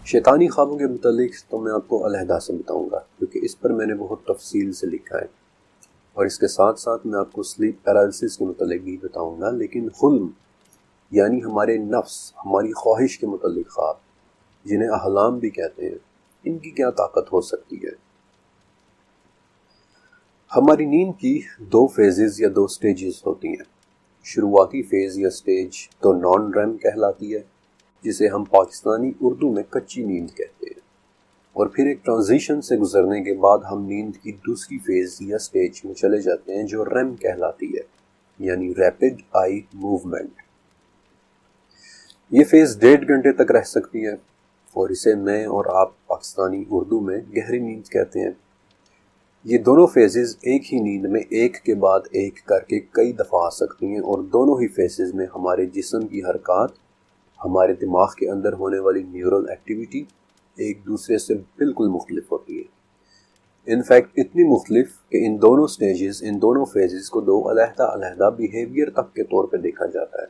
شیطانی خوابوں کے متعلق تو میں آپ کو علیحدہ سے بتاؤں گا، کیونکہ اس پر میں نے بہت تفصیل سے لکھا ہے، اور اس کے ساتھ ساتھ میں آپ کو سلیپ پیرالسس کے متعلق بھی بتاؤں گا۔ لیکن حلم یعنی ہمارے نفس، ہماری خواہش کے متعلق خواب، جنہیں احلام بھی کہتے ہیں، ان کی کیا طاقت ہو سکتی ہے؟ ہماری نیند کی دو فیزز یا دو سٹیجز ہوتی ہیں۔ شروعاتی فیز یا سٹیج تو نان ریم کہلاتی ہے، جسے ہم پاکستانی اردو میں کچی نیند کہتے ہیں، اور پھر ایک ٹرانزیشن سے گزرنے کے بعد ہم نیند کی دوسری فیز یا سٹیج میں چلے جاتے ہیں جو ریم کہلاتی ہے، یعنی ریپڈ آئی موومنٹ۔ یہ فیز 1.5 گھنٹے تک رہ سکتی ہے، اور اسے میں اور آپ پاکستانی اردو میں گہری نیند کہتے ہیں۔ یہ دونوں فیزز ایک ہی نیند میں ایک کے بعد ایک کر کے کئی دفعہ آ سکتی ہیں، اور دونوں ہی فیزز میں ہمارے جسم کی حرکات، ہمارے دماغ کے اندر ہونے والی نیورل ایکٹیویٹی ایک دوسرے سے بالکل مختلف ہوتی ہے۔ انفیکٹ اتنی مختلف کہ ان دونوں سٹیجز، ان دونوں فیزز کو دو علیحدہ بیہیویئر تک کے طور پہ دیکھا جاتا ہے۔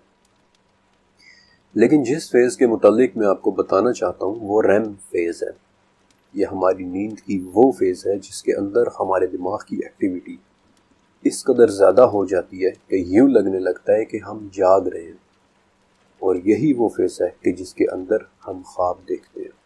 لیکن جس فیز کے متعلق میں آپ کو بتانا چاہتا ہوں وہ ریم فیز ہے۔ یہ ہماری نیند کی وہ فیز ہے جس کے اندر ہمارے دماغ کی ایکٹیویٹی اس قدر زیادہ ہو جاتی ہے کہ یوں لگنے لگتا ہے کہ ہم جاگ رہے ہیں، اور یہی وہ فیز ہے کہ جس کے اندر ہم خواب دیکھتے ہیں۔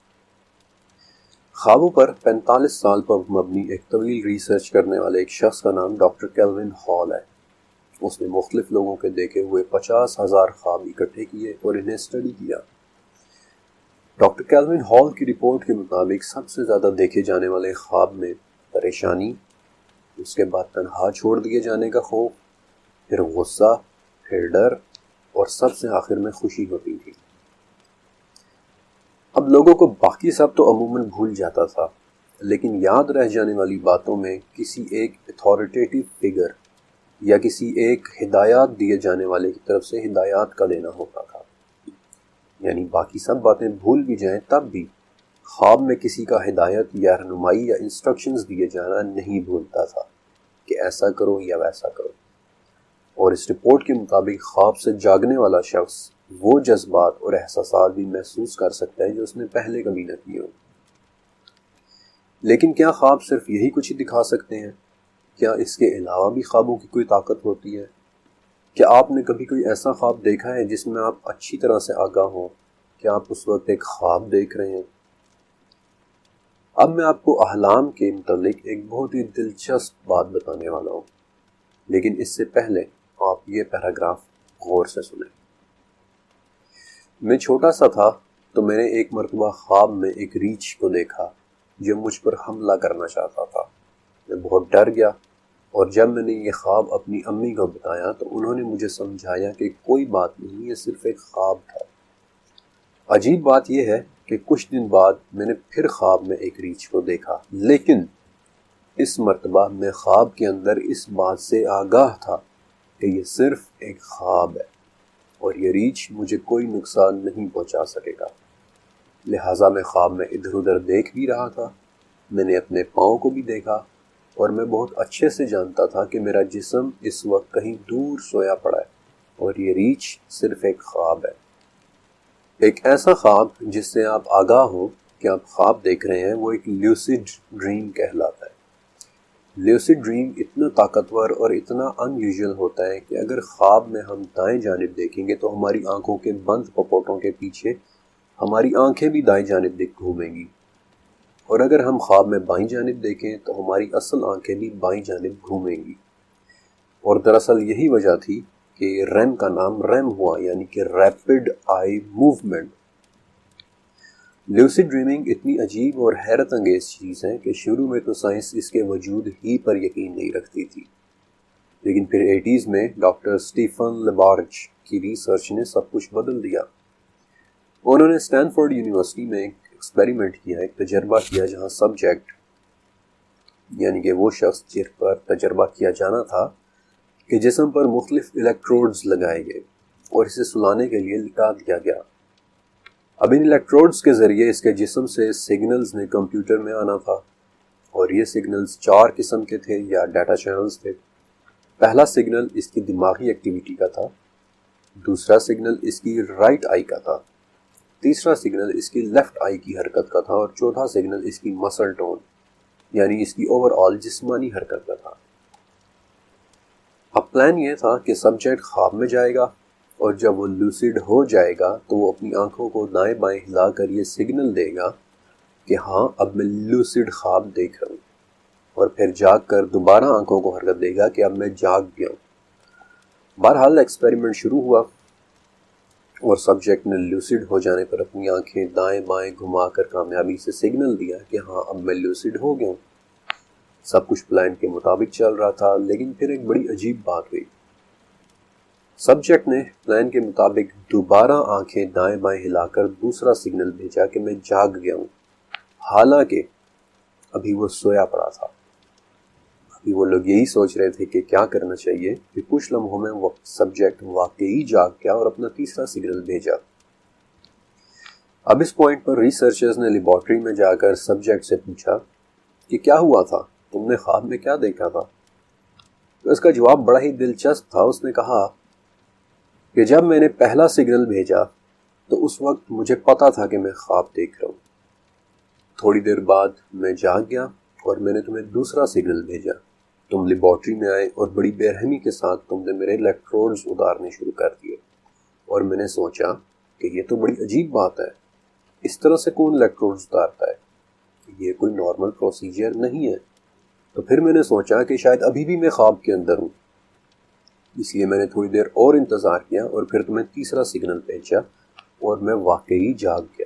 خوابوں پر 45 سال پر مبنی ایک طویل ریسرچ کرنے والے ایک شخص کا نام ڈاکٹر کیلوین ہال ہے۔ اس نے مختلف لوگوں کے دیکھے ہوئے 50,000 خواب اکٹھے کیے اور انہیں اسٹڈی کیا۔ ڈاکٹر کیلوین ہال کی رپورٹ کے مطابق سب سے زیادہ دیکھے جانے والے خواب میں پریشانی، اس کے بعد تنہا چھوڑ دیے جانے کا خوف، پھر غصہ، پھر ڈر، اور سب سے آخر میں خوشی ہوتی تھی۔ اب لوگوں کو باقی سب تو عموماً بھول جاتا تھا، لیکن یاد رہ جانے والی باتوں میں کسی ایک اتھارٹیٹیو فگر یا کسی ایک ہدایات دیے جانے والے کی طرف سے ہدایات کا لینا ہوتا تھا۔ یعنی باقی سب باتیں بھول بھی جائیں تب بھی خواب میں کسی کا ہدایت یا رہنمائی یا انسٹرکشنز دیے جانا نہیں بھولتا تھا کہ ایسا کرو یا ویسا کرو۔ اور اس رپورٹ کے مطابق خواب سے جاگنے والا شخص وہ جذبات اور احساسات بھی محسوس کر سکتا ہے جو اس نے پہلے کبھی نہ کیے ہوں۔ لیکن کیا خواب صرف یہی کچھ ہی دکھا سکتے ہیں؟ کیا اس کے علاوہ بھی خوابوں کی کوئی طاقت ہوتی ہے؟ کیا آپ نے کبھی کوئی ایسا خواب دیکھا ہے جس میں آپ اچھی طرح سے آگاہ ہوں؟ کیا آپ اس وقت ایک خواب دیکھ رہے ہیں؟ اب میں آپ کو احلام کے متعلق ایک بہت ہی دلچسپ بات بتانے والا ہوں، لیکن اس سے پہلے آپ یہ پیراگراف غور سے سنیں۔ میں چھوٹا سا تھا تو میں نے ایک مرتبہ خواب میں ایک ریچھ کو دیکھا جو مجھ پر حملہ کرنا چاہتا تھا۔ میں بہت ڈر گیا، اور جب میں نے یہ خواب اپنی امی کو بتایا تو انہوں نے مجھے سمجھایا کہ کوئی بات نہیں، یہ صرف ایک خواب تھا۔ عجیب بات یہ ہے کہ کچھ دن بعد میں نے پھر خواب میں ایک ریچھ کو دیکھا، لیکن اس مرتبہ میں خواب کے اندر اس بات سے آگاہ تھا کہ یہ صرف ایک خواب ہے، اور یہ ریچھ مجھے کوئی نقصان نہیں پہنچا سکے گا۔ لہٰذا میں خواب میں ادھر ادھر دیکھ بھی رہا تھا، میں نے اپنے پاؤں کو بھی دیکھا، اور میں بہت اچھے سے جانتا تھا کہ میرا جسم اس وقت کہیں دور سویا پڑا ہے، اور یہ ریچھ صرف ایک خواب ہے۔ ایک ایسا خواب جس سے آپ آگاہ ہو کہ آپ خواب دیکھ رہے ہیں وہ ایک لیوسڈ ڈریم کہلاتا ہے۔ لیوسڈ ڈریم اتنا طاقتور اور اتنا ان یوزول ہوتا ہے کہ اگر خواب میں ہم دائیں جانب دیکھیں گے تو ہماری آنکھوں کے بند پپوٹوں کے پیچھے ہماری آنکھیں بھی دائیں جانب گھومیں گی، اور اگر ہم خواب میں بائیں جانب دیکھیں تو ہماری اصل آنکھیں بھی بائیں جانب گھومیں گی۔ اور دراصل یہی وجہ تھی کہ ریم کا نام ریم ہوا، یعنی کہ rapid eye movement. Lucid dreaming اتنی عجیب اور حیرت انگیز چیز ہے کہ شروع میں تو سائنس اس کے وجود ہی پر یقین نہیں رکھتی تھی، لیکن پھر 80s میں ڈاکٹر اسٹیفن لیبارج کی ریسرچ نے سب کچھ بدل دیا۔ انہوں نے اسٹینفورڈ یونیورسٹی میں ایک ایکسپیریمنٹ کیا، ایک تجربہ کیا، جہاں سبجیکٹ یعنی کہ وہ شخص جس پر تجربہ کیا جانا تھا کہ جسم پر مختلف الیکٹروڈز لگائے گئے اور اسے سلانے کے لیے لٹا دیا گیا۔ اب ان الیکٹروڈز کے ذریعے اس کے جسم سے سگنلز نے کمپیوٹر میں آنا تھا، اور یہ سگنلز 4 قسم کے تھے یا ڈیٹا چینلز تھے۔ پہلا سگنل اس کی دماغی ایکٹیویٹی کا تھا، دوسرا سگنل اس کی رائٹ آئی کا تھا، تیسرا سگنل اس کی لیفٹ آئی کی حرکت کا تھا اور چوتھا سگنل اس کی مسل ٹون یعنی اس کی اوور آل جسمانی حرکت کا تھا۔ اب پلان یہ تھا کہ سبجیکٹ خواب میں جائے گا اور جب وہ لوسیڈ ہو جائے گا تو وہ اپنی آنکھوں کو دائیں بائیں ہلا کر یہ سگنل دے گا کہ ہاں اب میں لوسیڈ خواب دیکھ رہا ہوں، اور پھر جاگ کر دوبارہ آنکھوں کو حرکت دے گا کہ اب میں جاگ گیا ہوں۔ بہرحال ایکسپیریمنٹ شروع ہوا اور سبجیکٹ نے لوسیڈ ہو جانے پر اپنی آنکھیں دائیں بائیں گھما کر کامیابی سے سگنل دیا کہ ہاں اب میں لوسیڈ ہو گیا ہوں۔ سب کچھ پلان کے مطابق چل رہا تھا، لیکن پھر ایک بڑی عجیب بات ہوئی۔ سبجیکٹ نے پلان کے مطابق دوبارہ آنکھیں دائیں بائیں ہلا کر دوسرا سگنل بھیجا کہ میں جاگ گیا ہوں، حالانکہ ابھی وہ سویا پڑا تھا۔ ابھی وہ لوگ یہی سوچ رہے تھے کہ کیا کرنا چاہیے کہ کچھ لمحوں میں وہ سبجیکٹ واقعی جاگ گیا اور اپنا تیسرا سگنل بھیجا۔ اب اس پوائنٹ پر ریسرچرز نے لیبارٹری میں جا کر سبجیکٹ سے پوچھا کہ کیا ہوا تھا، تم نے خواب میں کیا دیکھا تھا؟ تو اس کا جواب بڑا ہی دلچسپ تھا۔ اس نے کہا کہ جب میں نے پہلا سگنل بھیجا تو اس وقت مجھے پتا تھا کہ میں خواب دیکھ رہا ہوں۔ تھوڑی دیر بعد میں جاگ گیا اور میں نے تمہیں دوسرا سگنل بھیجا۔ تم لیبارٹری میں آئے اور بڑی بے رحمی کے ساتھ تم نے میرے الیکٹروڈز اتارنے شروع کر دیے، اور میں نے سوچا کہ یہ تو بڑی عجیب بات ہے، اس طرح سے کون الیکٹروڈز اتارتا ہے؟ یہ کوئی نارمل پروسیجر نہیں ہے۔ تو پھر میں نے سوچا کہ شاید ابھی بھی میں خواب کے اندر ہوں، اس لیے میں نے تھوڑی دیر اور انتظار کیا اور پھر تمہیں تیسرا سگنل بھیجا اور میں واقعی جاگ گیا۔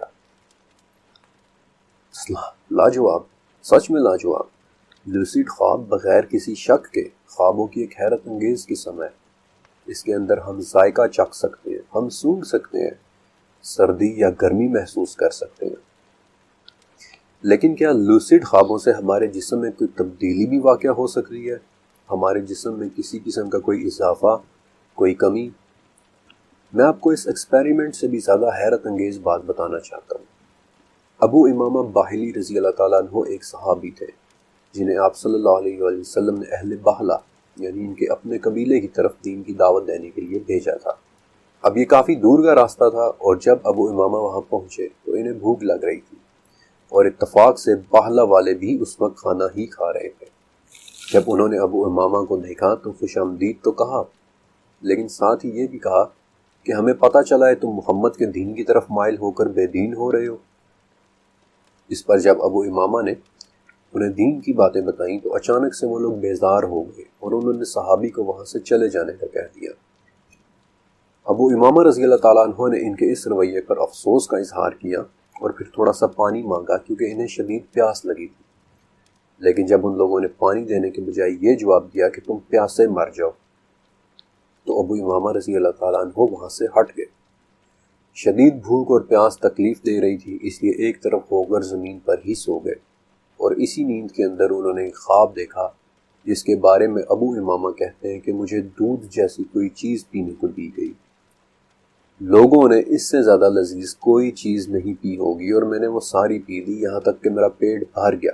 لاجواب، سچ میں لاجواب۔ لوسیڈ خواب بغیر کسی شک کے خوابوں کی ایک حیرت انگیز قسم ہے۔ اس کے اندر ہم ذائقہ چکھ سکتے ہیں، ہم سونگھ سکتے ہیں، سردی یا گرمی محسوس کر سکتے ہیں۔ لیکن کیا لوسیڈ خوابوں سے ہمارے جسم میں کوئی تبدیلی بھی واقع ہو سکتی ہے؟ ہمارے جسم میں کسی قسم کا کوئی اضافہ، کوئی کمی؟ میں آپ کو اس ایکسپیریمنٹ سے بھی زیادہ حیرت انگیز بات بتانا چاہتا ہوں۔ ابو امامہ باہلی رضی اللہ تعالیٰ عنہ ایک صحابی تھے جنہیں آپ صلی اللہ علیہ وآلہ وسلم نے اہل بہلا یعنی ان کے اپنے قبیلے کی طرف دین کی دعوت دینے کے لیے بھیجا تھا۔ اب یہ کافی دور کا راستہ تھا اور جب ابو امامہ وہاں پہنچے تو انہیں بھوک لگ رہی تھی، اور اتفاق سے باہلا والے بھی اس وقت کھانا ہی کھا رہے تھے۔ جب انہوں نے ابو امامہ کو دیکھا تو خوش آمدید تو کہا، لیکن ساتھ ہی یہ بھی کہا کہ ہمیں پتہ چلا ہے تم محمد کے دین کی طرف مائل ہو کر بے دین ہو رہے ہو۔ اس پر جب ابو امامہ نے انہیں دین کی باتیں بتائیں تو اچانک سے وہ لوگ بیزار ہو گئے اور انہوں نے صحابی کو وہاں سے چلے جانے کا کہہ دیا۔ ابو امامہ رضی اللہ تعالیٰ عنہ نے ان کے اس رویے پر افسوس کا اظہار کیا اور پھر تھوڑا سا پانی مانگا کیونکہ انہیں شدید پیاس لگی تھی، لیکن جب ان لوگوں نے پانی دینے کے بجائے یہ جواب دیا کہ تم پیاس سے مر جاؤ تو ابو امامہ رضی اللہ تعالیٰ عنہ وہاں سے ہٹ گئے۔ شدید بھوک اور پیاس تکلیف دے رہی تھی، اس لیے ایک طرف ہو کر زمین پر ہی سو گئے، اور اسی نیند کے اندر انہوں نے ایک خواب دیکھا جس کے بارے میں ابو امامہ کہتے ہیں کہ مجھے دودھ جیسی کوئی چیز پینے کو دی گئی۔ لوگوں نے اس سے زیادہ لذیذ کوئی چیز نہیں پی ہوگی اور میں نے وہ ساری پی لی، یہاں تک کہ میرا پیٹ بھر گیا۔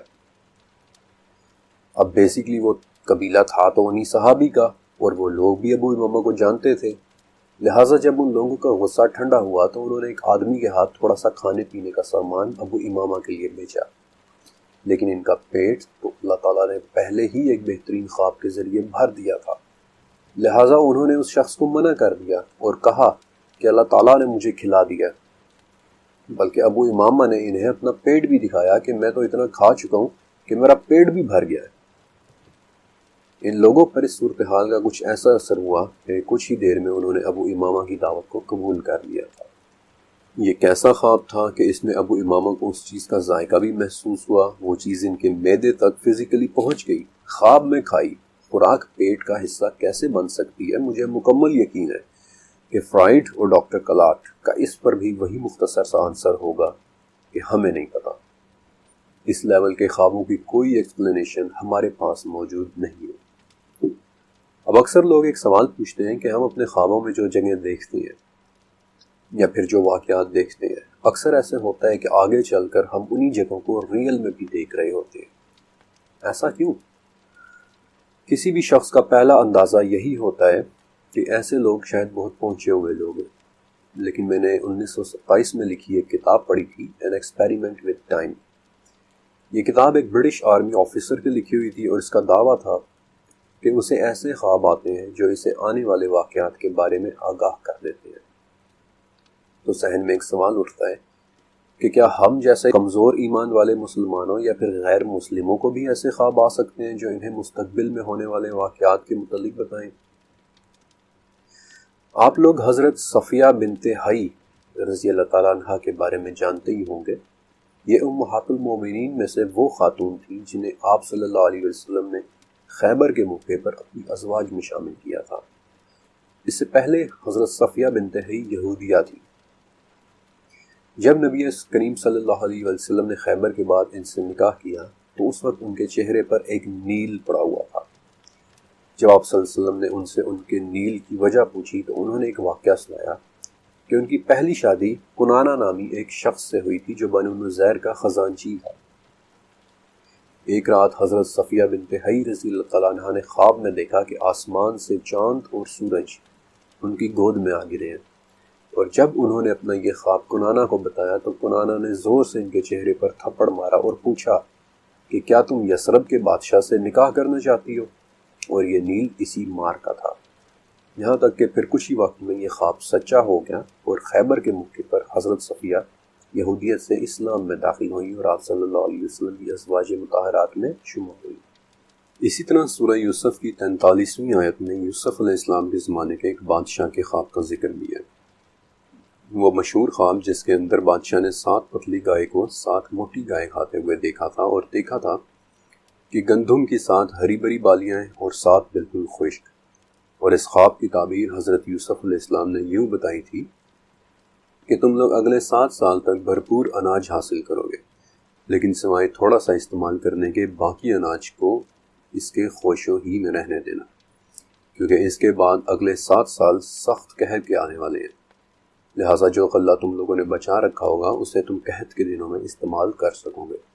اب بیسیکلی وہ قبیلہ تھا تو انہی صحابی کا، اور وہ لوگ بھی ابو امامہ کو جانتے تھے، لہٰذا جب ان لوگوں کا غصہ ٹھنڈا ہوا تو انہوں نے ایک آدمی کے ہاتھ تھوڑا سا کھانے پینے کا سامان ابو امامہ کے لیے بھیجا، لیکن ان کا پیٹ تو اللہ تعالیٰ نے پہلے ہی ایک بہترین خواب کے ذریعے بھر دیا تھا، لہٰذا انہوں نے اس شخص کو منع کر دیا اور کہا کہ اللہ تعالیٰ نے مجھے کھلا دیا۔ بلکہ ابو امامہ نے انہیں اپنا پیٹ بھی دکھایا کہ میں تو اتنا کھا چکا ہوں کہ میرا پیٹ بھی بھر گیا ہے۔ ان لوگوں پر اس صورتحال کا کچھ ایسا اثر ہوا کہ کچھ ہی دیر میں انہوں نے ابو امامہ کی دعوت کو قبول کر لیا تھا۔ یہ کیسا خواب تھا کہ اس میں ابو امامہ کو اس چیز کا ذائقہ بھی محسوس ہوا، وہ چیز ان کے معدے تک فزیکلی پہنچ گئی، خواب میں کھائی۔ خوراک پیٹ کا حصہ کیسے بن سکتی ہے؟ مجھے مکمل یقین ہے کہ فرائڈ اور ڈاکٹر کلاٹ کا اس پر بھی وہی مختصر سا آنسر ہوگا کہ ہمیں نہیں پتا۔ اس لیول کے خوابوں کی کوئی ایکسپلینیشن ہمارے پاس موجود نہیں ہے۔ اب اکثر لوگ ایک سوال پوچھتے ہیں کہ ہم اپنے خوابوں میں جو جگہ دیکھتے ہیں یا پھر جو واقعات دیکھتے ہیں، اکثر ایسے ہوتا ہے کہ آگے چل کر ہم انہی جگہوں کو ریئل میں بھی دیکھ رہے ہوتے ہیں۔ ایسا کیوں؟ کسی بھی شخص کا پہلا اندازہ یہی ہوتا ہے کہ ایسے لوگ شاید بہت پہنچے ہوئے لوگ ہیں، لیکن میں نے 1927 میں لکھی ایک کتاب پڑھی تھی، این ایکسپیریمنٹ وتھ ٹائم۔ یہ کتاب ایک برٹش آرمی آفیسر کی لکھی ہوئی تھی، اور اس کا دعویٰ تھا کہ اسے ایسے خواب آتے ہیں جو اسے آنے والے واقعات کے بارے میں آگاہ کر دیتے ہیں۔ تو ذہن میں ایک سوال اٹھتا ہے کہ کیا ہم جیسے کمزور ایمان والے مسلمانوں یا پھر غیر مسلموں کو بھی ایسے خواب آ سکتے ہیں جو انہیں مستقبل میں ہونے والے واقعات کے متعلق بتائیں؟ آپ لوگ حضرت صفیہ بنت حی رضی اللہ تعالیٰ عنہ کے بارے میں جانتے ہی ہوں گے۔ یہ امہات المومنین میں سے وہ خاتون تھیں جنہیں آپ صلی اللہ علیہ وسلم نے خیبر کے موقع پر اپنی ازواج میں شامل کیا تھا۔ اس سے پہلے حضرت صفیہ بنت حی یہودیہ تھی۔ جب نبی کریم صلی اللہ علیہ وسلم نے خیبر کے بعد ان سے نکاح کیا تو اس وقت ان کے چہرے پر ایک نیل پڑا ہوا تھا۔ جب آپ صلی اللہ علیہ وسلم نے ان سے ان کے نیل کی وجہ پوچھی تو انہوں نے ایک واقعہ سنایا کہ ان کی پہلی شادی کنانہ نامی ایک شخص سے ہوئی تھی جو بنو نذیر کا خزانچی تھا۔ ایک رات حضرت صفیہ بنت حی رضی اللہ تعالیٰ عنہ نے خواب میں دیکھا کہ آسمان سے چاند اور سورج ان کی گود میں آ گرے ہیں، اور جب انہوں نے اپنا یہ خواب کنانہ کو بتایا تو کنانہ نے زور سے ان کے چہرے پر تھپڑ مارا اور پوچھا کہ کیا تم یثرب کے بادشاہ سے نکاح کرنا چاہتی ہو؟ اور یہ نیل اسی مار کا تھا۔ یہاں تک کہ پھر کچھ ہی وقت میں یہ خواب سچا ہو گیا، اور خیبر کے موقع پر حضرت صفیہ یہودیت سے اسلام میں داخل ہوئی اور آپ صلی اللہ علیہ وسلم کی ازواج مطہرات میں شمار ہوئی۔ اسی طرح سورہ یوسف کی 43ویں آیت میں یوسف علیہ السلام کے زمانے کے ایک بادشاہ کے خواب کا ذکر بھی ہے۔ وہ مشہور خواب جس کے اندر بادشاہ نے 7 پتلی گائے کو 7 موٹی گائے کھاتے ہوئے دیکھا تھا، اور دیکھا تھا کہ گندم کی 7 ہری بھری بالیاں ہیں اور 7 بالکل خشک۔ اور اس خواب کی تعبیر حضرت یوسف علیہ السلام نے یوں بتائی تھی کہ تم لوگ اگلے 7 سال تک بھرپور اناج حاصل کرو گے، لیکن سوائے تھوڑا سا استعمال کرنے کے باقی اناج کو اس کے خوشو ہی میں رہنے دینا، کیونکہ اس کے بعد اگلے 7 سال سخت قحط کے آنے والے ہیں، لہٰذا جو غلہ تم لوگوں نے بچا رکھا ہوگا اسے تم قحط کے دنوں میں استعمال کر سکو گے۔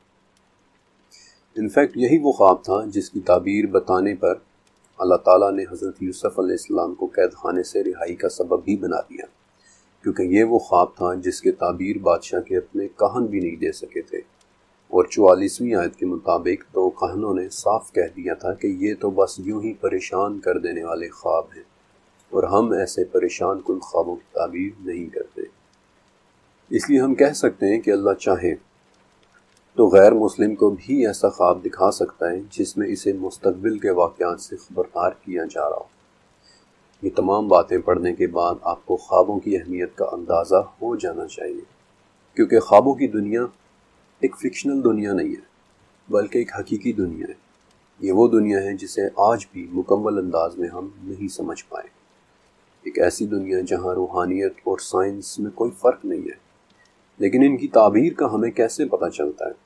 انفیکٹ یہی وہ خواب تھا جس کی تعبیر بتانے پر اللہ تعالیٰ نے حضرت یوسف علیہ السلام کو قید خانے سے رہائی کا سبب بھی بنا دیا، کیونکہ یہ وہ خواب تھا جس کے تعبیر بادشاہ کے اپنے کاہن بھی نہیں دے سکے تھے، اور 44ویں آیت کے مطابق 2 کاہنوں نے صاف کہہ دیا تھا کہ یہ تو بس یوں ہی پریشان کر دینے والے خواب ہیں، اور ہم ایسے پریشان کن خوابوں کی تعبیر نہیں کرتے۔ اس لیے ہم کہہ سکتے ہیں کہ اللہ چاہے تو غیر مسلم کو بھی ایسا خواب دکھا سکتا ہے جس میں اسے مستقبل کے واقعات سے خبردار کیا جا رہا ہو۔ یہ تمام باتیں پڑھنے کے بعد آپ کو خوابوں کی اہمیت کا اندازہ ہو جانا چاہیے، کیونکہ خوابوں کی دنیا ایک فکشنل دنیا نہیں ہے بلکہ ایک حقیقی دنیا ہے۔ یہ وہ دنیا ہے جسے آج بھی مکمل انداز میں ہم نہیں سمجھ پائے۔ ایک ایسی دنیا جہاں روحانیت اور سائنس میں کوئی فرق نہیں ہے، لیکن ان کی تعبیر کا ہمیں کیسے پتہ چلتا ہے؟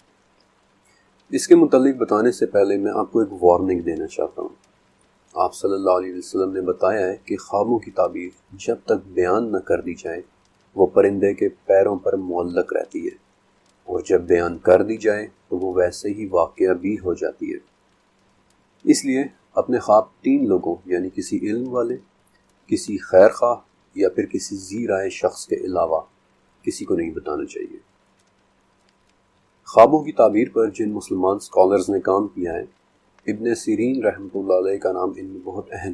اس کے متعلق بتانے سے پہلے میں آپ کو ایک وارننگ دینا چاہتا ہوں۔ آپ صلی اللہ علیہ وسلم نے بتایا ہے کہ خوابوں کی تعبیر جب تک بیان نہ کر دی جائے وہ پرندے کے پیروں پر معلق رہتی ہے، اور جب بیان کر دی جائے تو وہ ویسے ہی واقعہ بھی ہو جاتی ہے۔ اس لیے اپنے خواب 3 لوگوں یعنی کسی علم والے، کسی خیر خواہ یا پھر کسی ذی رائے شخص کے علاوہ کسی کو نہیں بتانا چاہیے۔ خوابوں کی تعبیر پر جن مسلمان سکالرز نے کام کیا ہے، ابن سیرین رحمۃ اللہ علیہ کا نام ان میں بہت اہم۔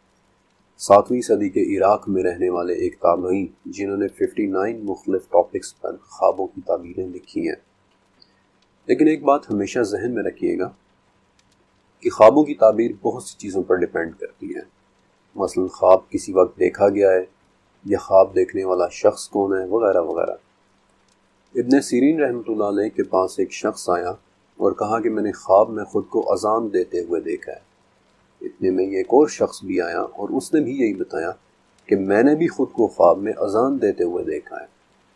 7ویں صدی کے عراق میں رہنے والے ایک تابعی جنہوں نے 59 مختلف ٹاپکس پر خوابوں کی تعبیریں لکھی ہیں۔ لیکن ایک بات ہمیشہ ذہن میں رکھیے گا کہ خوابوں کی تعبیر بہت سی چیزوں پر ڈیپینڈ کرتی ہے، مثلا خواب کسی وقت دیکھا گیا ہے یا خواب دیکھنے والا شخص کون ہے، وغیرہ وغیرہ۔ ابن سیرین رحمۃ اللہ علیہ کے پاس ایک شخص آیا اور کہا کہ میں نے خواب میں خود کو اذان دیتے ہوئے دیکھا ہے۔ اتنے میں ایک اور شخص بھی آیا اور اس نے بھی یہی بتایا کہ میں نے بھی خود کو خواب میں اذان دیتے ہوئے دیکھا ہے۔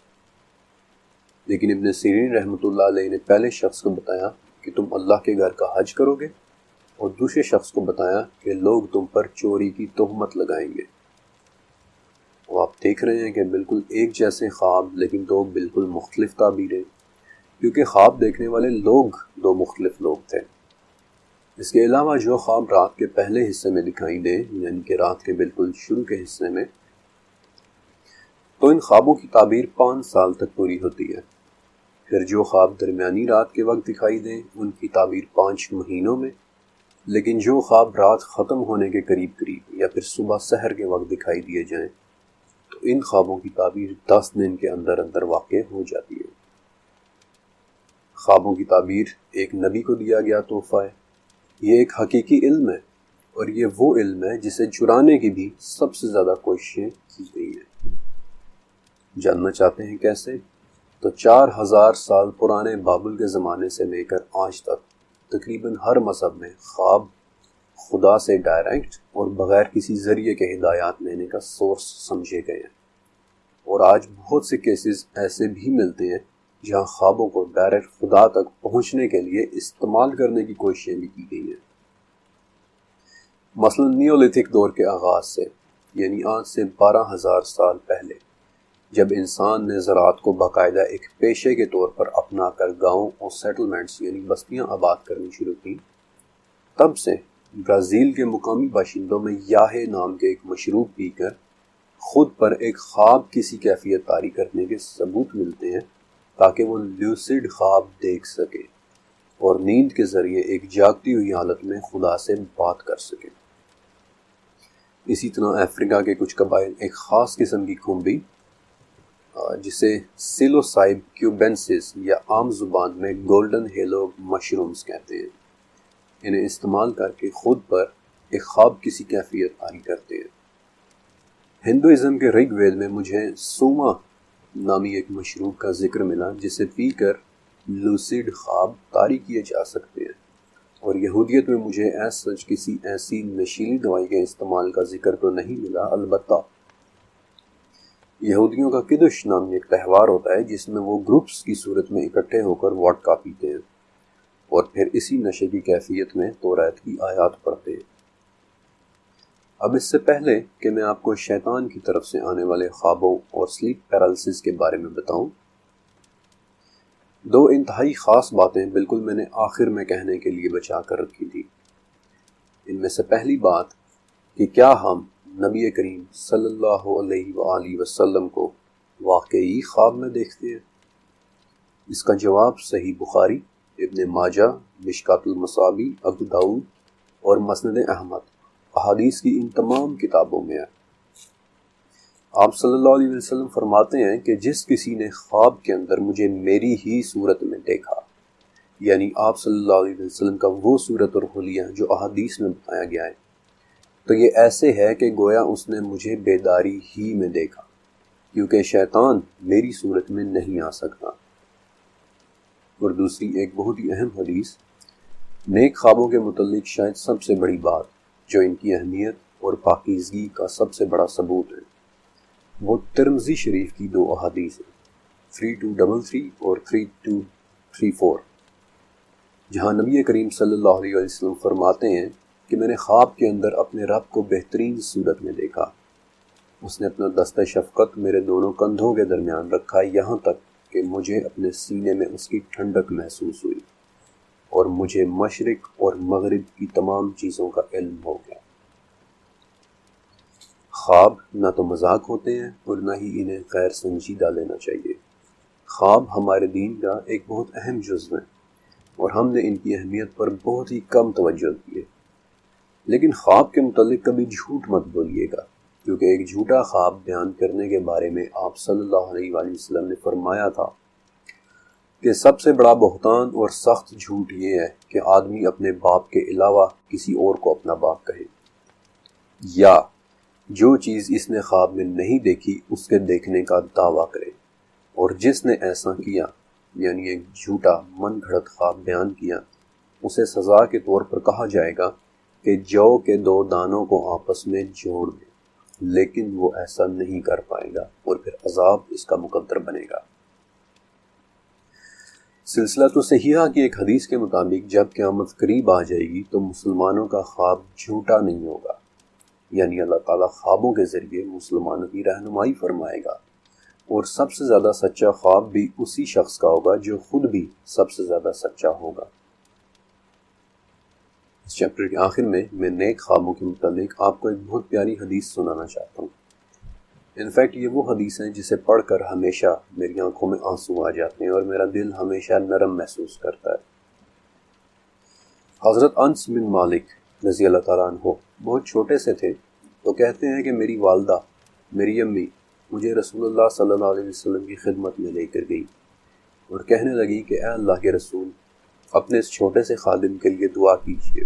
لیکن ابن سیرین رحمۃ اللہ علیہ نے پہلے شخص کو بتایا کہ تم اللہ کے گھر کا حج کرو گے، اور دوسرے شخص کو بتایا کہ لوگ تم پر چوری کی تہمت لگائیں گے۔ وہ آپ دیکھ رہے ہیں کہ بالکل ایک جیسے خواب لیکن 2 بالکل مختلف تعبیریں، کیونکہ خواب دیکھنے والے لوگ 2 مختلف لوگ تھے۔ اس کے علاوہ جو خواب رات کے پہلے حصے میں دکھائی دے، یعنی کہ رات کے بالکل شروع کے حصے میں، تو ان خوابوں کی تعبیر 5 سال تک پوری ہوتی ہے۔ پھر جو خواب درمیانی رات کے وقت دکھائی دیں ان کی تعبیر 5 مہینوں میں، لیکن جو خواب رات ختم ہونے کے قریب یا پھر صبح سحر کے وقت دکھائی دیے جائیں تو ان خوابوں کی تعبیر 10 دن کے اندر اندر واقع ہو جاتی ہے۔ خوابوں کی تعبیر ایک نبی کو دیا گیا تحفہ ہے۔ یہ ایک حقیقی علم ہے اور یہ وہ علم ہے جسے چرانے کی بھی سب سے زیادہ کوششیں کی گئی ہیں۔ جاننا چاہتے ہیں کیسے؟ تو 4000 سال پرانے بابل کے زمانے سے لے کر آج تک تقریباً ہر مذہب میں خواب خدا سے ڈائریکٹ اور بغیر کسی ذریعے کے ہدایات لینے کا سورس سمجھے گئے ہیں، اور آج بہت سے کیسز ایسے بھی ملتے ہیں جہاں خوابوں کو ڈائریکٹ خدا تک پہنچنے کے لیے استعمال کرنے کی کوششیں بھی کی گئی ہیں۔ مثلا نیولیتھک دور کے آغاز سے، یعنی آج سے 12,000 سال پہلے، جب انسان نے زراعت کو باقاعدہ ایک پیشے کے طور پر اپنا کر گاؤں اور سیٹلمنٹس یعنی بستیاں آباد کرنی شروع کی، تب سے برازیل کے مقامی باشندوں میں یاہے نام کے ایک مشروب پی کر خود پر ایک خواب کسی کیفیت طاری کرنے کے ثبوت ملتے ہیں تاکہ وہ لیوسڈ خواب دیکھ سکے اور نیند کے ذریعے ایک جاگتی ہوئی حالت میں خدا سے بات کر سکے۔ اسی طرح افریقہ کے کچھ قبائل ایک خاص قسم کی کھمبی جسے سیلوسائب کیوبینسس یا عام زبان میں گولڈن ہیلو مشرومز کہتے ہیں، انہیں استعمال کر کے خود پر ایک خواب کسی کیفیت طاری کرتے ہیں۔ ہندوازم کے رگ وید میں مجھے سوما نامی ایک مشروب کا ذکر ملا جسے پی کر لوسیڈ خواب طاری کیے جا سکتے ہیں، اور یہودیت میں مجھے سچ کسی ایسی نشیلی دوائی کے استعمال کا ذکر تو نہیں ملا۔ البتہ یہودیوں کا قدش نامی ایک تہوار ہوتا ہے جس میں وہ گروپس کی صورت میں اکٹھے ہو کر وڈکا پیتے ہیں اور پھر اسی نشے کی کیفیت میں توریت کی آیات پڑھتے ہیں۔ اب اس سے پہلے کہ میں آپ کو شیطان کی طرف سے آنے والے خوابوں اور سلیپ پیرالسس کے بارے میں بتاؤں، 2 انتہائی خاص باتیں بالکل میں نے آخر میں کہنے کے لیے بچا کر رکھی تھی۔ ان میں سے پہلی بات کہ کیا ہم نبی کریم صلی اللہ علیہ وآلہ وسلم کو واقعی خواب میں دیکھتے ہیں؟ اس کا جواب صحیح بخاری، ابن ماجہ، مشکات المصابیح، ابو داؤد اور مسند احمد احادیث کی ان تمام کتابوں میں ہے۔ آپ صلی اللہ علیہ وسلم فرماتے ہیں کہ جس کسی نے خواب کے اندر مجھے میری ہی صورت میں دیکھا، یعنی آپ صلی اللہ علیہ وسلم کا وہ صورت اور حلیہ جو احادیث میں بتایا گیا ہے، تو یہ ایسے ہے کہ گویا اس نے مجھے بیداری ہی میں دیکھا، کیونکہ شیطان میری صورت میں نہیں آ سکتا۔ اور دوسری ایک بہت ہی اہم حدیث، نیک خوابوں کے متعلق شاید سب سے بڑی بات جو ان کی اہمیت اور پاکیزگی کا سب سے بڑا ثبوت ہے، وہ ترمذی شریف کی 2 احادیث ہیں، 3233 اور 3234، جہاں نبی کریم صلی اللہ علیہ وسلم فرماتے ہیں کہ میں نے خواب کے اندر اپنے رب کو بہترین صورت میں دیکھا۔ اس نے اپنا دستہ شفقت میرے دونوں کندھوں کے درمیان رکھا، یہاں تک کہ مجھے اپنے سینے میں اس کی ٹھنڈک محسوس ہوئی اور مجھے مشرق اور مغرب کی تمام چیزوں کا علم ہو گیا۔ خواب نہ تو مذاق ہوتے ہیں اور نہ ہی انہیں غیر سنجیدہ لینا چاہیے۔ خواب ہمارے دین کا ایک بہت اہم جزو ہے اور ہم نے ان کی اہمیت پر بہت ہی کم توجہ دی ہے۔ لیکن خواب کے متعلق کبھی جھوٹ مت بولیے گا، کیونکہ ایک جھوٹا خواب بیان کرنے کے بارے میں آپ صلی اللہ علیہ وآلہ وسلم نے فرمایا تھا کہ سب سے بڑا بہتان اور سخت جھوٹ یہ ہے کہ آدمی اپنے باپ کے علاوہ کسی اور کو اپنا باپ کہے، یا جو چیز اس نے خواب میں نہیں دیکھی اس کے دیکھنے کا دعویٰ کرے، اور جس نے ایسا کیا یعنی ایک جھوٹا من گھڑت خواب بیان کیا، اسے سزا کے طور پر کہا جائے گا کہ جو کے 2 دانوں کو آپس میں جوڑ دے، لیکن وہ ایسا نہیں کر پائے گا اور پھر عذاب اس کا مقدر بنے گا۔ سلسلہ تو صحیحہ کی ایک حدیث کے مطابق جب قیامت قریب آ جائے گی تو مسلمانوں کا خواب جھوٹا نہیں ہوگا، یعنی اللہ تعالیٰ خوابوں کے ذریعے مسلمانوں کی رہنمائی فرمائے گا، اور سب سے زیادہ سچا خواب بھی اسی شخص کا ہوگا جو خود بھی سب سے زیادہ سچا ہوگا۔ اس چیپٹر کے آخر میں نیک خوابوں کے متعلق آپ کو ایک بہت پیاری حدیث سنانا چاہتا ہوں۔ انفیکٹ یہ وہ حدیث ہیں جسے پڑھ کر ہمیشہ میری آنکھوں میں آنسو آ جاتے ہیں اور میرا دل ہمیشہ نرم محسوس کرتا ہے۔ حضرت انس بن مالک رضی اللہ تعالیٰ عنہ بہت چھوٹے سے تھے تو کہتے ہیں کہ میری والدہ، میری امی مجھے رسول اللہ صلی اللہ علیہ وسلم کی خدمت میں لے کر گئی اور کہنے لگی کہ اے اللہ کے رسول، اپنے اس چھوٹے سے خادم کے لیے دعا کیجیے۔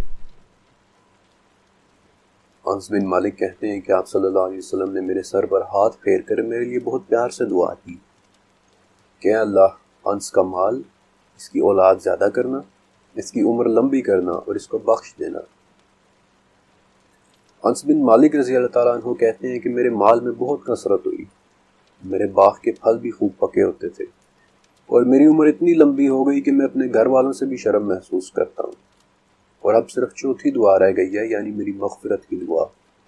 انس بن مالک کہتے ہیں کہ آپ صلی اللہ علیہ وسلم نے میرے سر پر ہاتھ پھیر کر میرے لیے بہت پیار سے دعا کی کہ اے اللہ، انس کا مال، اس کی اولاد زیادہ کرنا، اس کی عمر لمبی کرنا اور اس کو بخش دینا۔ انس بن مالک رضی اللہ تعالیٰ عنہ کہتے ہیں کہ میرے مال میں بہت کثرت ہوئی، میرے باغ کے پھل بھی خوب پکے ہوتے تھے اور میری عمر اتنی لمبی ہو گئی کہ میں اپنے گھر والوں سے بھی شرم محسوس کرتا ہوں، اور اب صرف چوتھی دعا رہ گئی ہے، یعنی میری مغفرت کی دعا۔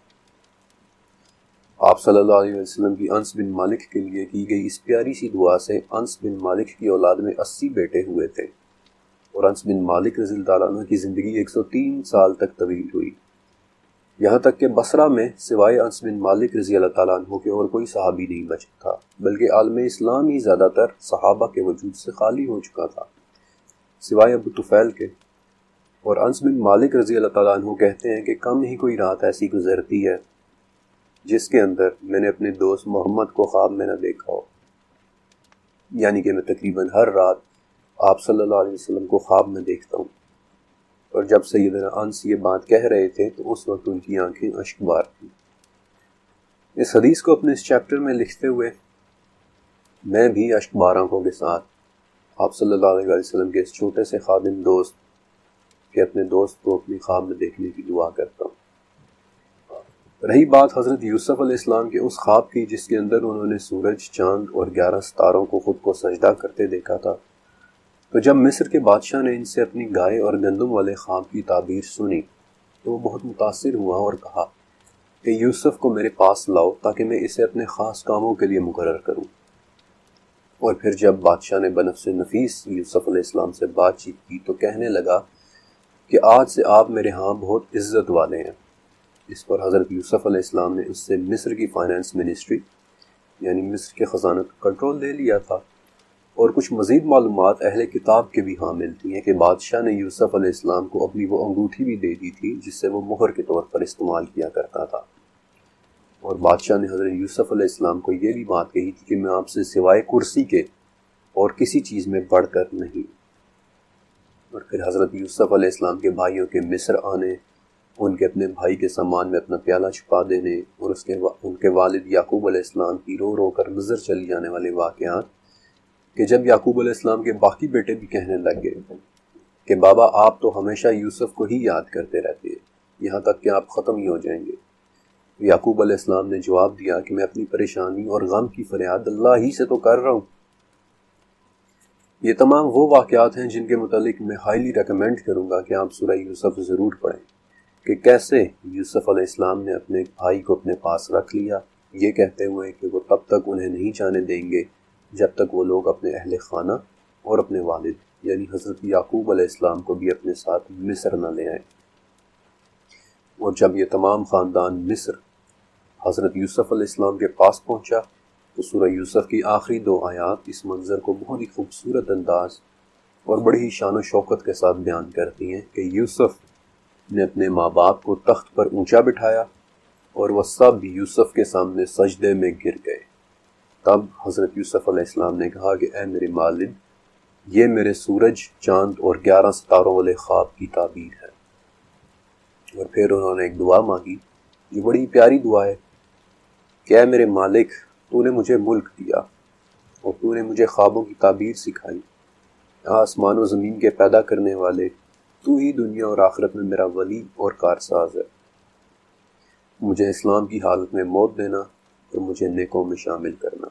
آپ صلی اللہ علیہ وسلم کی انس بن مالک کے لیے کی گئی اس پیاری سی دعا سے انس بن مالک کی اولاد میں 80 بیٹے ہوئے تھے، اور انس بن مالک رضی اللہ تعالیٰ عنہ کی زندگی 103 سال تک طویل ہوئی، یہاں تک کہ بصرہ میں سوائے انس بن مالک رضی اللہ تعالیٰ عنہ کے اور کوئی صحابی نہیں بچا تھا، بلکہ عالم اسلام ہی زیادہ تر صحابہ کے وجود سے خالی ہو چکا تھا سوائے ابو طفیل کے۔ اور انس بن مالک رضی اللہ تعالیٰ عنہ کہتے ہیں کہ کم ہی کوئی رات ایسی گزرتی ہے جس کے اندر میں نے اپنے دوست محمد کو خواب میں نہ دیکھا ہو، یعنی کہ میں تقریباً ہر رات آپ صلی اللہ علیہ وسلم کو خواب میں دیکھتا ہوں۔ اور جب سیدنا انس یہ بات کہہ رہے تھے تو اس وقت ان کی آنکھیں اشک بار تھیں۔ اس حدیث کو اپنے اس چیپٹر میں لکھتے ہوئے میں بھی اشک بار آنکھوں کے ساتھ آپ صلی اللہ علیہ وسلم کے اس چھوٹے سے خادم دوست کہ اپنے دوست کو اپنی خواب میں دیکھنے کی دعا کرتا ہوں۔ رہی بات حضرت یوسف علیہ السلام کے اس خواب کی جس کے اندر انہوں نے سورج، چاند اور 11 ستاروں کو خود کو سجدہ کرتے دیکھا تھا، تو جب مصر کے بادشاہ نے ان سے اپنی گائے اور گندم والے خواب کی تعبیر سنی تو وہ بہت متاثر ہوا اور کہا کہ یوسف کو میرے پاس لاؤ تاکہ میں اسے اپنے خاص کاموں کے لیے مقرر کروں۔ اور پھر جب بادشاہ نے بنفس نفیس یوسف علیہ السلام سے بات چیت کی تو کہنے لگا کہ آج سے آپ میرے ہاں بہت عزت والے ہیں۔ اس پر حضرت یوسف علیہ السلام نے اس سے مصر کی فائنانس منسٹری یعنی مصر کے خزانہ کا کنٹرول لے لیا تھا، اور کچھ مزید معلومات اہل کتاب کے بھی حامل تھیں کہ بادشاہ نے یوسف علیہ السلام کو اپنی وہ انگوٹھی بھی دے دی تھی جس سے وہ مہر کے طور پر استعمال کیا کرتا تھا، اور بادشاہ نے حضرت یوسف علیہ السلام کو یہ بھی بات کہی تھی کہ میں آپ سے سوائے کرسی کے اور کسی چیز میں بڑھ کر نہیں۔ اور پھر حضرت یوسف علیہ السلام کے بھائیوں کے مصر آنے، ان کے اپنے بھائی کے سامان میں اپنا پیالہ چھپا دینے، اور ان کے والد یعقوب علیہ السلام کی رو رو کر نظر چلی جانے والے واقعات کہ جب یعقوب علیہ السلام کے باقی بیٹے بھی کہنے لگ گئے کہ بابا آپ تو ہمیشہ یوسف کو ہی یاد کرتے رہتے ہیں، یہاں تک کہ آپ ختم ہی ہو جائیں گے۔ یعقوب علیہ السلام نے جواب دیا کہ میں اپنی پریشانی اور غم کی فریاد اللہ ہی سے تو کر رہا ہوں۔ یہ تمام وہ واقعات ہیں جن کے متعلق میں ہائیلی ریکمینڈ کروں گا کہ آپ سورہ یوسف ضرور پڑھیں، کہ کیسے یوسف علیہ السلام نے اپنے بھائی کو اپنے پاس رکھ لیا، یہ کہتے ہوئے کہ وہ تب تک انہیں نہیں جانے دیں گے جب تک وہ لوگ اپنے اہل خانہ اور اپنے والد یعنی حضرت یعقوب علیہ السلام کو بھی اپنے ساتھ مصر نہ لے آئیں۔ اور جب یہ تمام خاندان مصر حضرت یوسف علیہ السلام کے پاس پہنچا تو سورہ یوسف کی آخری 2 آیات اس منظر کو بہت ہی خوبصورت انداز اور بڑی ہی شان و شوکت کے ساتھ بیان کرتی ہیں کہ یوسف نے اپنے ماں باپ کو تخت پر اونچا بٹھایا اور وہ سب یوسف کے سامنے سجدے میں گر گئے۔ تب حضرت یوسف علیہ السلام نے کہا کہ اے میرے والد، یہ میرے سورج، چاند اور 11 ستاروں والے خواب کی تعبیر ہے۔ اور پھر انہوں نے ایک دعا مانگی جو بڑی پیاری دعا ہے کہ اے میرے مالک، تو نے مجھے ملک دیا اور تو نے مجھے خوابوں کی تعبیر سکھائی، آسمان و زمین کے پیدا کرنے والے تو ہی دنیا اور آخرت میں میرا ولی اور کارساز ہے۔ مجھے اسلام کی حالت میں موت دینا اور مجھے نیکوں میں شامل کرنا۔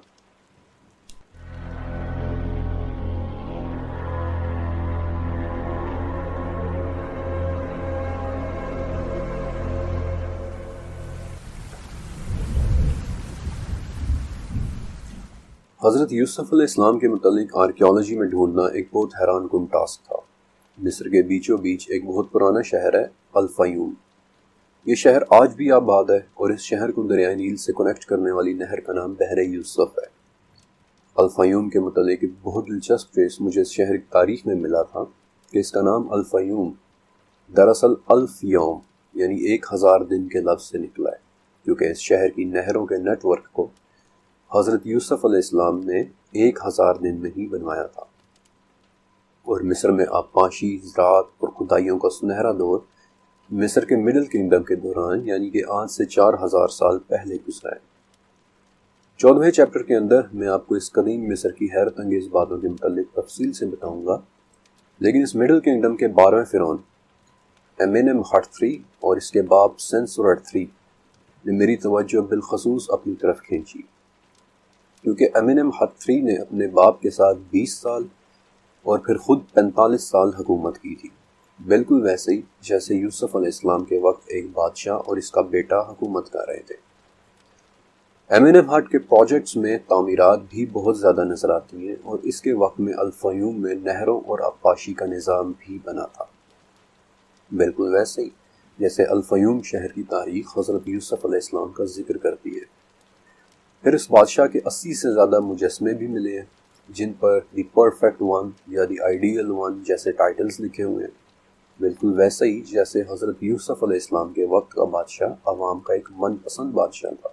حضرت یوسف علیہ السلام کے متعلق آرکیالوجی میں ڈھونڈنا ایک بہت حیران کن ٹاسک تھا۔ مصر کے بیچوں بیچ ایک بہت پرانا شہر ہے الفیوم، یہ شہر آج بھی آباد ہے اور اس شہر کو دریائے نیل سے کنیکٹ کرنے والی نہر کا نام بحر یوسف ہے۔ الفیوم کے متعلق ایک بہت دلچسپ ٹریس مجھے اس شہر کی تاریخ میں ملا تھا کہ اس کا نام الفیوم دراصل الف یوم یعنی 1000 دن کے لفظ سے نکلا ہے، کیونکہ اس شہر کی نہروں کے نیٹ ورک کو حضرت یوسف علیہ السلام نے 1000 دن میں ہی بنوایا تھا۔ اور مصر میں آبپاشی، زراعت اور کھدائیوں کا سنہرا دور مصر کے مڈل کنگڈم کے دوران یعنی کہ آج سے 4000 سال پہلے گزرا ہے۔ 14ویں چیپٹر کے اندر میں آپ کو اس قدیم مصر کی حیرت انگیز باتوں کے متعلق تفصیل سے بتاؤں گا، لیکن اس مڈل کنگڈم کے 12ویں فرعون امینم ہٹ III اور اس کے باپ سینسورٹ III نے میری توجہ بالخصوص اپنی طرف کھینچی، کیونکہ امینم ہٹ III نے اپنے باپ کے ساتھ 20 سال اور پھر خود 45 سال حکومت کی تھی، بالکل ویسے ہی جیسے یوسف علیہ السلام کے وقت ایک بادشاہ اور اس کا بیٹا حکومت کر رہے تھے۔ امینم ہٹ کے پروجیکٹس میں تعمیرات بھی بہت زیادہ نظر آتی ہیں، اور اس کے وقت میں الفیوم میں نہروں اور آبپاشی کا نظام بھی بنا تھا، بالکل ویسے ہی جیسے الفیوم شہر کی تاریخ حضرت یوسف علیہ السلام کا ذکر کرتی ہے۔ پھر اس بادشاہ کے 80 سے زیادہ مجسمے بھی ملے ہیں، جن پر دی پرفیکٹ ون یا دی آئیڈیل ون جیسے ٹائٹلز لکھے ہوئے ہیں، بالکل ویسے ہی جیسے حضرت یوسف علیہ السلام کے وقت کا بادشاہ عوام کا ایک من پسند بادشاہ تھا۔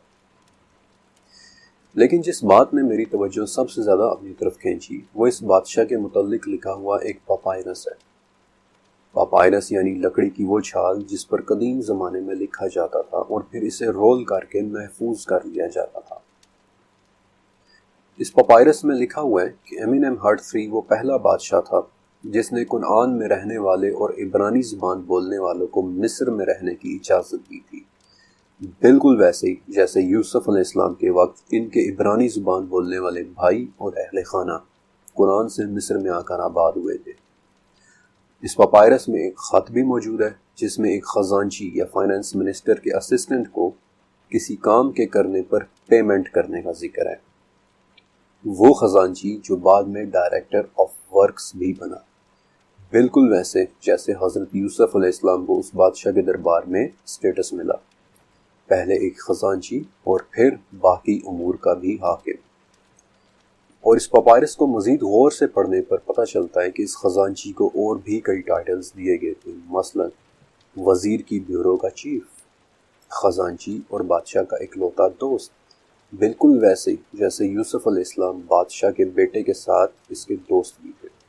لیکن جس بات نے میری توجہ سب سے زیادہ اپنی طرف کھینچی وہ اس بادشاہ کے متعلق لکھا ہوا ایک پاپائرس ہے۔ پاپائرس یعنی لکڑی کی وہ چھال جس پر قدیم زمانے میں لکھا جاتا تھا اور پھر اسے رول کر کے محفوظ کر لیا جاتا تھا۔ اس پاپائرس میں لکھا ہوا ہے کہ امینم ہٹ III وہ پہلا بادشاہ تھا جس نے کنعان میں رہنے والے اور عبرانی زبان بولنے والوں کو مصر میں رہنے کی اجازت دی تھی، بالکل ویسے ہی جیسے یوسف علیہ السلام کے وقت ان کے عبرانی زبان بولنے والے بھائی اور اہل خانہ کنعان سے مصر میں آ کر آباد ہوئے تھے۔ اس پاپائرس میں ایک خط بھی موجود ہے جس میں ایک خزانچی یا فائنانس منسٹر کے اسسٹنٹ کو کسی کام کے کرنے پر پیمنٹ کرنے کا ذکر ہے، وہ خزانچی جو بعد میں ڈائریکٹر آف ورکس بھی بنا، بالکل ویسے جیسے حضرت یوسف علیہ السلام کو اس بادشاہ کے دربار میں سٹیٹس ملا، پہلے ایک خزانچی اور پھر باقی امور کا بھی حاکم۔ اور اس پاپائرس کو مزید غور سے پڑھنے پر پتہ چلتا ہے کہ اس خزانچی کو اور بھی کئی ٹائٹلز دیے گئے تھے، مثلا وزیر کی بیورو کا چیف، خزانچی اور بادشاہ کا اکلوتا دوست، بالکل ویسے جیسے یوسف علیہ السلام بادشاہ کے بیٹے کے ساتھ اس کے دوست بھی تھے۔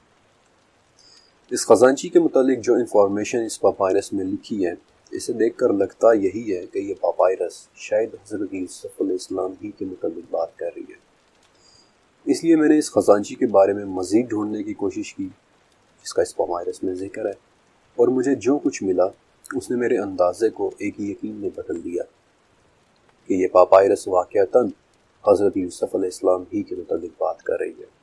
اس خزانچی کے متعلق جو انفارمیشن اس پاپائرس میں لکھی ہے اسے دیکھ کر لگتا یہی ہے کہ یہ پاپائرس شاید حضرت یوسف علیہ السلام ہی کے متعلق بات کر رہی ہے۔ اس لیے میں نے اس خزانچی کے بارے میں مزید ڈھونڈنے کی کوشش کی جس کا اس پاپائرس میں ذکر ہے، اور مجھے جو کچھ ملا اس نے میرے اندازے کو ایک یقین میں بدل دیا کہ یہ پاپائرس واقعتاً حضرت یوسف علیہ السلام ہی کے متعلق بات کر رہی ہے۔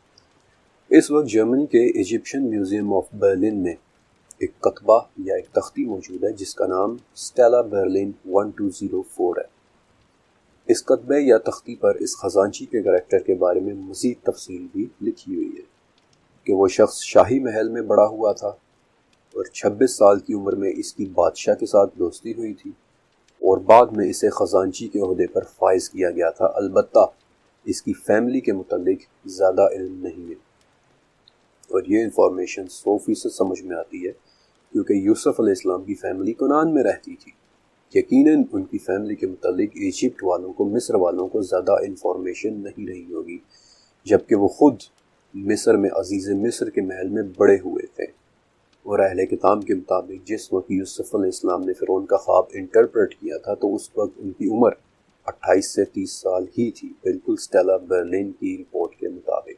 اس وقت جرمنی کے ایجپشن میوزیم آف برلن میں ایک کتبہ یا ایک تختی موجود ہے جس کا نام سٹیلا برلن 1204 ہے۔ اس کتبے یا تختی پر اس خزانچی کے کریکٹر کے بارے میں مزید تفصیل بھی لکھی ہوئی ہے کہ وہ شخص شاہی محل میں بڑا ہوا تھا اور 26 سال کی عمر میں اس کی بادشاہ کے ساتھ دوستی ہوئی تھی، اور بعد میں اسے خزانچی کے عہدے پر فائز کیا گیا تھا، البتہ اس کی فیملی کے متعلق زیادہ علم نہیں ہے، اور یہ انفارمیشن 100% سمجھ میں آتی ہے کیونکہ یوسف علیہ السلام کی فیملی کنعان میں رہتی تھی۔ یقیناً ان کی فیملی کے متعلق ایجپٹ والوں کو مصر والوں کو زیادہ انفارمیشن نہیں رہی ہوگی، جبکہ وہ خود مصر میں عزیز مصر کے محل میں بڑے ہوئے تھے، اور اہل کتاب کے مطابق جس وقت یوسف علیہ السلام نے فرعون کا خواب انٹرپریٹ کیا تھا تو اس وقت ان کی عمر 28 سے 30 سال ہی تھی، بالکل سٹیلا برلن کی رپورٹ کے مطابق۔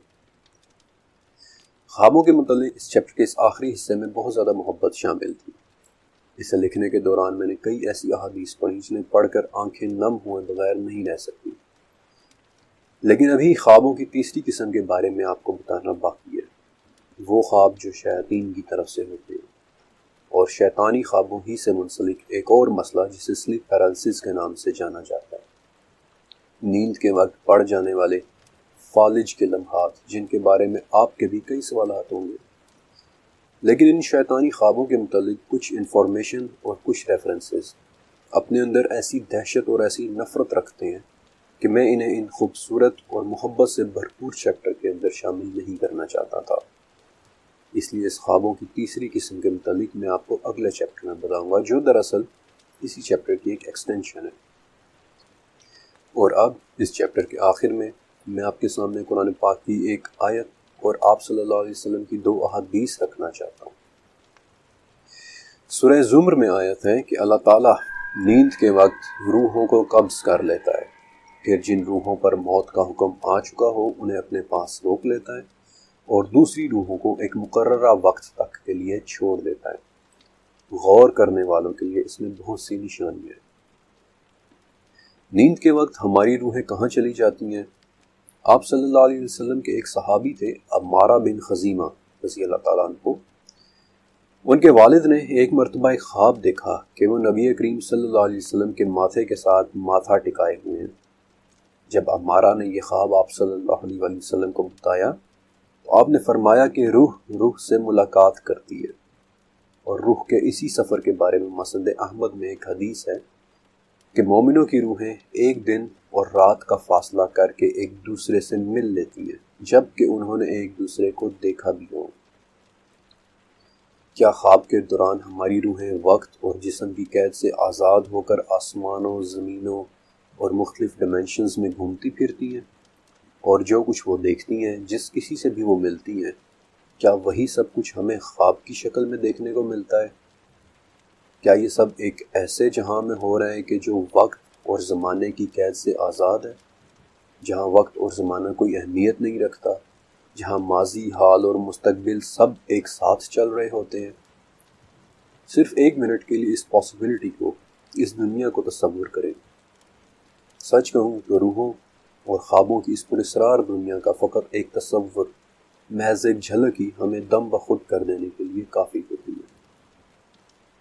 خوابوں کے متعلق اس چیپٹر کے اس آخری حصے میں بہت زیادہ محبت شامل تھی۔ اسے لکھنے کے دوران میں نے کئی ایسی احادیث پڑھی جنہیں پڑھ کر آنکھیں نم ہوئے بغیر نہیں رہ سکتی، لیکن ابھی خوابوں کی تیسری قسم کے بارے میں آپ کو بتانا باقی ہے، وہ خواب جو شیاطین کی طرف سے ہوتے ہیں، اور شیطانی خوابوں ہی سے منسلک ایک اور مسئلہ جسے سلیپ پیرالسس کے نام سے جانا جاتا ہے، نیند کے وقت پڑ جانے والے فالج کے لمحات جن کے بارے میں آپ کے بھی کئی سوالات ہوں گے، لیکن ان شیطانی خوابوں کے متعلق کچھ انفارمیشن اور کچھ ریفرنسز اپنے اندر ایسی دہشت اور ایسی نفرت رکھتے ہیں کہ میں انہیں ان خوبصورت اور محبت سے بھرپور چیپٹر کے اندر شامل نہیں کرنا چاہتا تھا۔ اس لیے اس خوابوں کی تیسری قسم کے متعلق میں آپ کو اگلے چیپٹر میں بتاؤں گا، جو دراصل اسی چیپٹر کی ایک ایکسٹینشن ہے۔ اور اب اس چیپٹر کے آخر میں آپ کے سامنے قرآن پاک کی ایک آیت اور آپ صلی اللہ علیہ وسلم کی 2 احادیث رکھنا چاہتا ہوں۔ سورہ زمر میں آیت ہے کہ اللہ تعالیٰ نیند کے وقت روحوں کو قبض کر لیتا ہے، پھر جن روحوں پر موت کا حکم آ چکا ہو انہیں اپنے پاس روک لیتا ہے اور دوسری روحوں کو ایک مقررہ وقت تک کے لیے چھوڑ دیتا ہے۔ غور کرنے والوں کے لیے اس میں بہت سی نشانیاں ہیں۔ نیند کے وقت ہماری روحیں کہاں چلی جاتی ہیں؟ آپ صلی اللہ علیہ وسلم کے ایک صحابی تھے عمارہ بن خزیمہ رضی اللہ تعالیٰ عنہ۔ ان کے والد نے ایک مرتبہ ایک خواب دیکھا کہ وہ نبی کریم صلی اللہ علیہ وسلم کے ماتھے کے ساتھ ماتھا ٹکائے ہوئے ہیں۔ جب عمارہ نے یہ خواب آپ صلی اللہ علیہ وسلم کو بتایا تو آپ نے فرمایا کہ روح سے ملاقات کرتی ہے، اور روح کے اسی سفر کے بارے میں مسند احمد میں ایک حدیث ہے کہ مومنوں کی روحیں ایک دن اور رات کا فاصلہ کر کے ایک دوسرے سے مل لیتی ہیں جبکہ انہوں نے ایک دوسرے کو دیکھا بھی ہو۔ کیا خواب کے دوران ہماری روحیں وقت اور جسم کی قید سے آزاد ہو کر آسمانوں، زمینوں اور مختلف ڈیمینشنز میں گھومتی پھرتی ہیں، اور جو کچھ وہ دیکھتی ہیں، جس کسی سے بھی وہ ملتی ہیں، کیا وہی سب کچھ ہمیں خواب کی شکل میں دیکھنے کو ملتا ہے؟ کیا یہ سب ایک ایسے جہاں میں ہو رہا ہے کہ جو وقت اور زمانے کی قید سے آزاد ہے، جہاں وقت اور زمانہ کوئی اہمیت نہیں رکھتا، جہاں ماضی، حال اور مستقبل سب ایک ساتھ چل رہے ہوتے ہیں؟ صرف ایک منٹ کے لیے اس پاسبلٹی کو، اس دنیا کو تصور کریں۔ سچ کہوں تو روحوں اور خوابوں کی اس پراسرار دنیا کا فقط ایک تصور، محض ایک جھلک ہی ہمیں دم بخود کر دینے کے لیے کافی ہوتی ہے۔